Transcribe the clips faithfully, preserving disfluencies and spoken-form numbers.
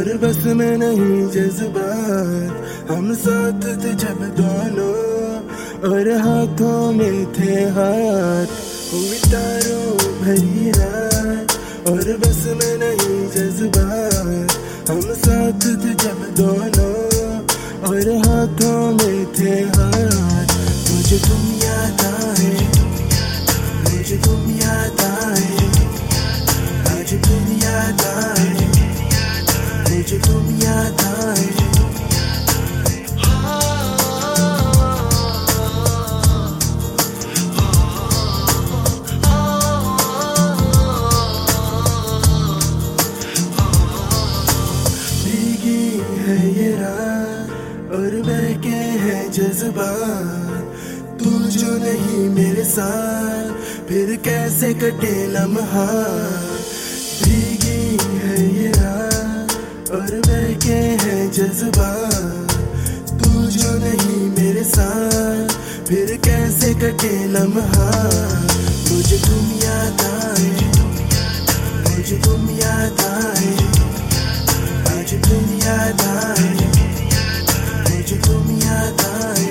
और बस में नहीं जज्बात, हम साथ थे जब दोनों और हाथों में थे हाथ। हुई तारों भरी रात और बस में नहीं जज्बात, हम साथ थे जब दोनों और हाथों में थे हाथ। मुझे तुम याद आए, मुझे तुम याद आए, आज तुम याद आए, मुझे तुम याद आए। भीगी है ये रात और बहके हैं जज्बात, तू जो नहीं मेरे साथ फिर कैसे कटे लम्हा। भीगी है ये रात और बहके हैं जज्बात, तू जो नहीं मेरे साथ फिर कैसे कटे लम्हा। मुझे तुम याद आए, मुझे तुम याद आए, आज तुम याद आए, मुझे तुम याद आए।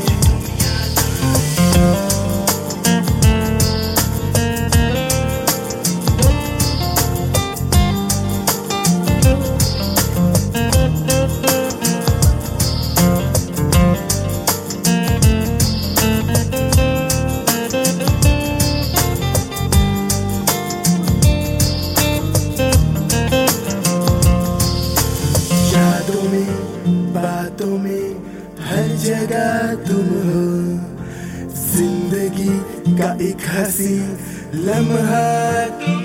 यादों में बातों में हर जगह तुम हो, जिंदगी का एक हंसी लम्हा।